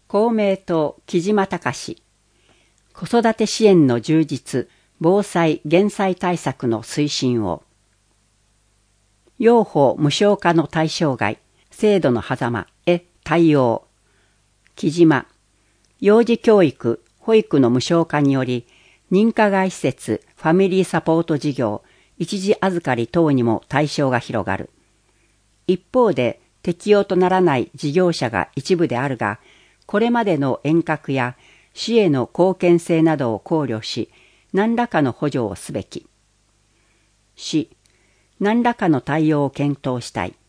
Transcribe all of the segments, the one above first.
公明党木島隆。子育て支援の充実、防災・減災対策の推進を。幼保無償化の対象外、制度の狭間へ対応。木島。幼児教育、保育の無償化により、認可外施設、ファミリーサポート事業、一時預かり等にも対象が広がる。一方で、適用とならない事業者が一部であるが、これまでの遠隔や市への貢献性などを考慮し、何らかの補助をすべき。市、何らかの対応を検討したい。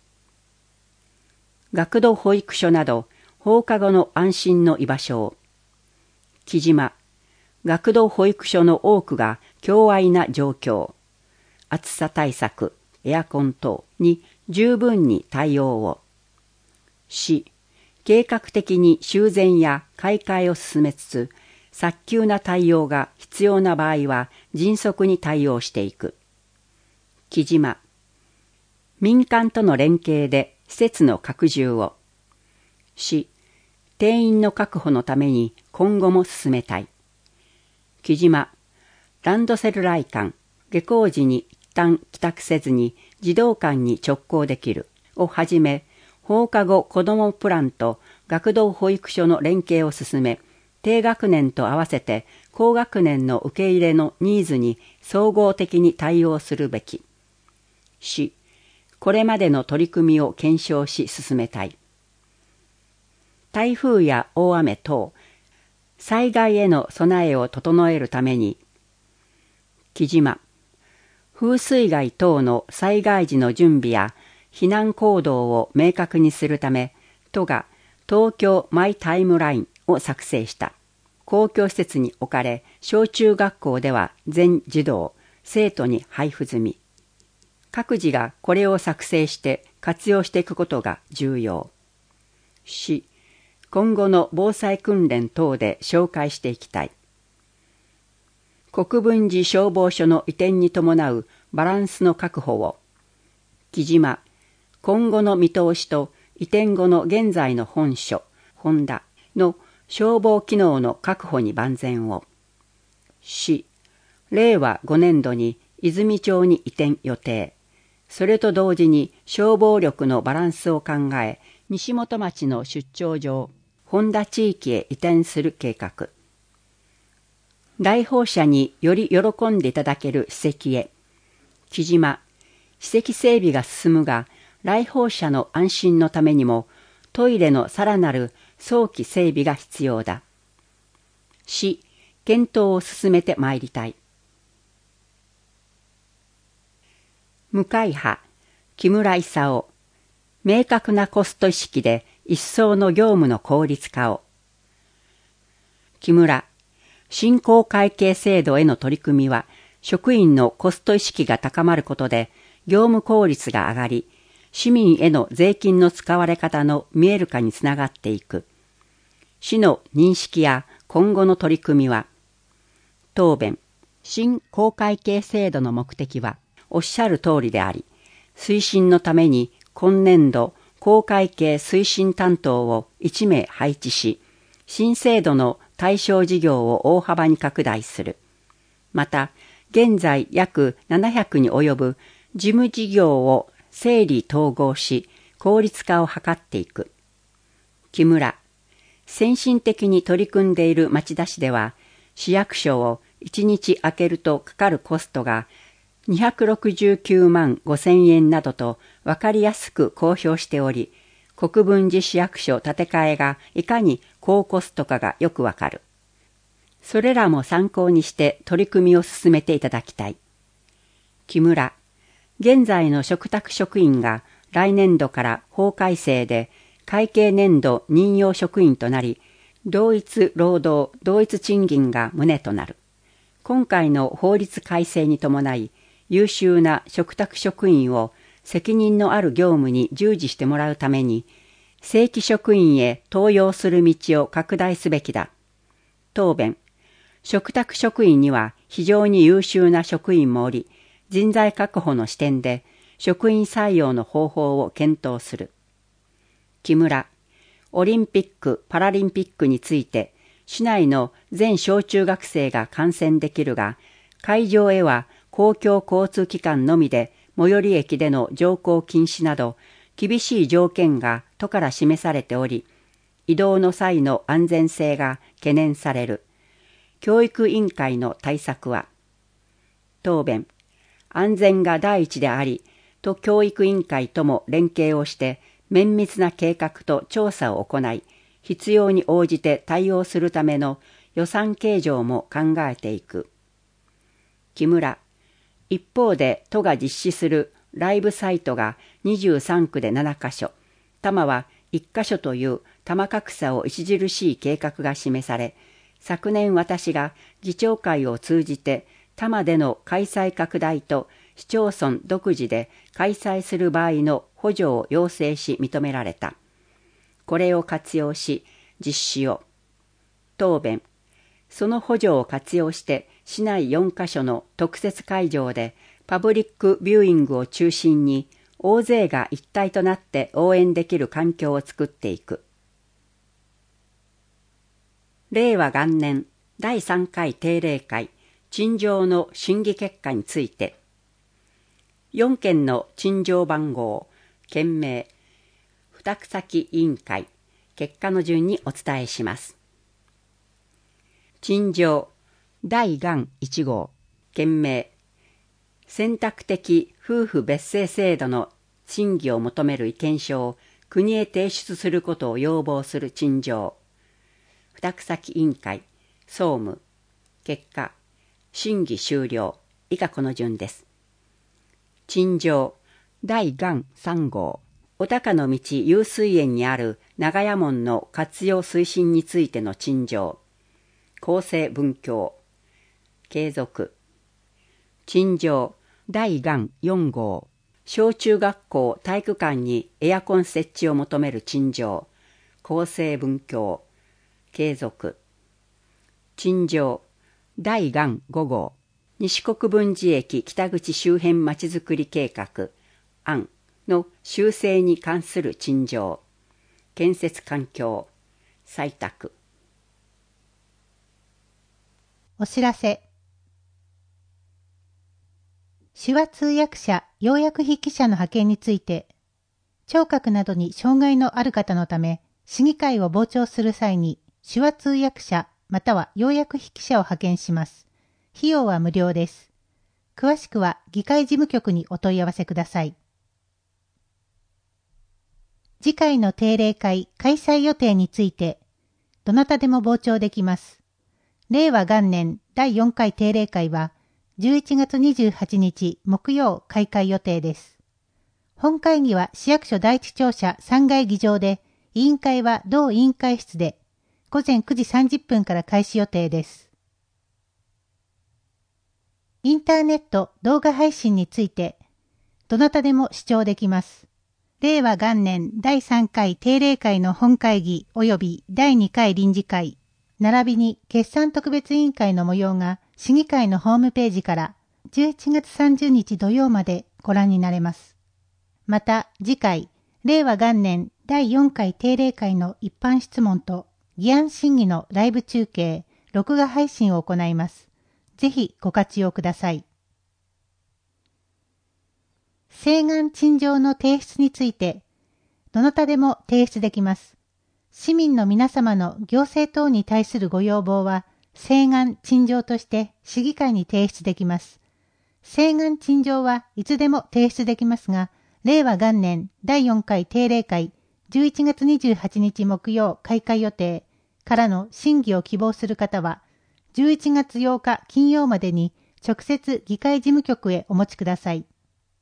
学童保育所など放課後の安心の居場所を。木島、学童保育所の多くが狭隘な状況。暑さ対策、エアコン等に十分に対応を。市、計画的に修繕や買い替えを進めつつ、早急な対応が必要な場合は迅速に対応していく。木島、民間との連携で施設の拡充を。市、定員の確保のために今後も進めたい。木島、ランドセル来館、下校時に一旦帰宅せずに児童館に直行できるをはじめ、放課後子どもプランと学童保育所の連携を進め、低学年と合わせて高学年の受け入れのニーズに総合的に対応するべき。市、これまでの取り組みを検証し進めたい。台風や大雨等、災害への備えを整えるために、木島、風水害等の災害時の準備や避難行動を明確にするため、都が東京マイタイムラインを作成した。公共施設に置かれ、小中学校では全児童、生徒に配布済み。各自がこれを作成して活用していくことが重要。市、今後の防災訓練等で紹介していきたい。国分寺消防署の移転に伴うバランスの確保を。木島、今後の見通しと移転後の現在の本所、本田の消防機能の確保に万全を。市、令和5年度に泉町に移転予定。それと同時に消防力のバランスを考え、西本町の出張場、本田地域へ移転する計画。来訪者により喜んでいただける史跡へ。木島、史跡整備が進むが、来訪者の安心のためにも、トイレのさらなる早期整備が必要だ。市、検討を進めてまいりたい。向井派、木村勲、明確なコスト意識で一層の業務の効率化を。木村、振興会計制度への取り組みは、職員のコスト意識が高まることで、業務効率が上がり、市民への税金の使われ方の見える化につながっていく。市の認識や今後の取り組みは、答弁、新公会計制度の目的はおっしゃる通りであり、推進のために今年度公会計推進担当を1名配置し、新制度の対象事業を大幅に拡大する。また、現在約700に及ぶ事務事業を整理統合し、効率化を図っていく。木村、先進的に取り組んでいる町田市では、市役所を1日空けるとかかるコストが269万5千円などと分かりやすく公表しており、国分寺市役所建て替えがいかに高コストかがよくわかる。それらも参考にして取り組みを進めていただきたい。木村、現在の嘱託職員が来年度から法改正で会計年度任用職員となり、同一労働同一賃金が旨となる。今回の法律改正に伴い、優秀な嘱託職員を責任のある業務に従事してもらうために、正規職員へ登用する道を拡大すべきだ。答弁、嘱託職員には非常に優秀な職員もおり、人材確保の視点で職員採用の方法を検討する。木村、 オリンピック・パラリンピックについて、市内の全小中学生が観戦できるが、会場へは公共交通機関のみで最寄り駅での乗降禁止など、厳しい条件が都から示されており、移動の際の安全性が懸念される。教育委員会の対策は、答弁、安全が第一であり、都教育委員会とも連携をして、綿密な計画と調査を行い、必要に応じて対応するための予算計上も考えていく。木村、一方で都が実施するライブサイトが23区で7カ所、多摩は1カ所という多摩格差を著しい計画が示され、昨年私が議長会を通じて多摩での開催拡大と市町村独自で開催する場合の補助を要請し認められた。これを活用し実施を。答弁、その補助を活用して市内4カ所の特設会場でパブリックビューイングを中心に大勢が一体となって応援できる環境を作っていく。令和元年第3回定例会陳情の審議結果について、4件の陳情番号、件名、付託先委員会、結果の順にお伝えします。陳情第元1号、件名、選択的夫婦別姓制度の審議を求める意見書を国へ提出することを要望する陳情。付託先委員会、総務、結果、審議終了。以下この順です。陳情第元3号、お高の道湧水園にある長屋門の活用推進についての陳情。厚生文教。継続。陳情第元4号、小中学校体育館にエアコン設置を求める陳情。厚生文教。継続。陳情第元5号、西国分寺駅北口周辺まちづくり計画案の修正に関する陳情。建設環境。採択。 お知らせ。手話通訳者、要約筆記者の派遣について、聴覚などに障害のある方のため、市議会を傍聴する際に、手話通訳者または要約筆記者を派遣します。費用は無料です。詳しくは議会事務局にお問い合わせください。次回の定例会開催予定について、どなたでも傍聴できます。令和元年第4回定例会は、11月28日木曜開会予定です。本会議は市役所第一庁舎3階議場で、委員会は同委員会室で、午前9時30分から開始予定です。インターネット動画配信について、どなたでも視聴できます。令和元年第3回定例会の本会議及び第2回臨時会、並びに決算特別委員会の模様が市議会のホームページから11月30日土曜までご覧になれます。また次回、令和元年第4回定例会の一般質問と議案審議のライブ中継、録画配信を行います。ぜひご活用ください。請願陳情の提出について、どなたでも提出できます。市民の皆様の行政等に対するご要望は、請願陳情として市議会に提出できます。請願陳情はいつでも提出できますが、令和元年第4回定例会11月28日木曜開会予定からの審議を希望する方は、11月8日金曜までに直接議会事務局へお持ちください。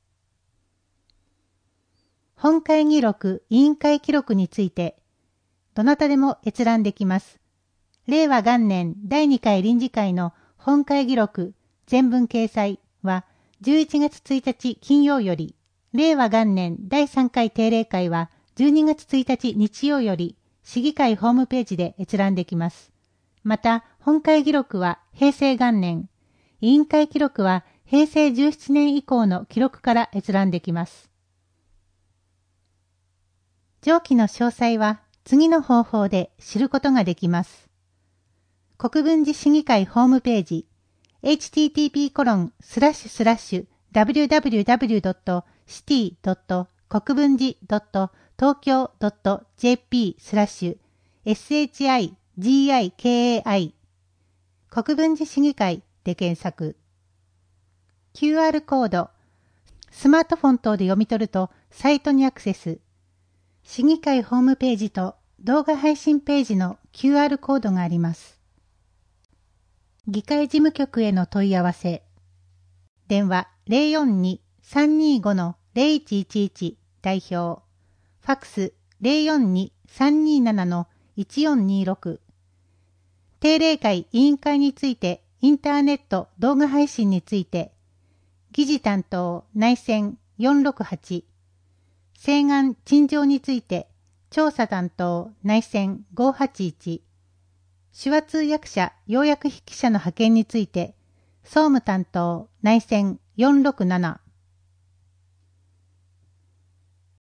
本会議録、委員会記録について、どなたでも閲覧できます。令和元年第2回臨時会の本会議録全文掲載は11月1日金曜より、令和元年第3回定例会は12月1日日曜より市議会ホームページで閲覧できます。また、本会議録は平成元年、委員会記録は平成17年以降の記録から閲覧できます。上記の詳細は次の方法で知ることができます。国分寺市議会ホームページ http://www.city.国分寺.tokyo.jp/shigikai 国分寺市議会で検索。QR コード、スマートフォン等で読み取るとサイトにアクセス。市議会ホームページと動画配信ページの QR コードがあります。議会事務局への問い合わせ。電話 042-325-0111 代表。ファックス 042-327-1426。定例会委員会についてインターネット動画配信について。議事担当内選468。請願陳情について調査担当内選581。手話通訳者要約筆記者の派遣について総務担当内選467。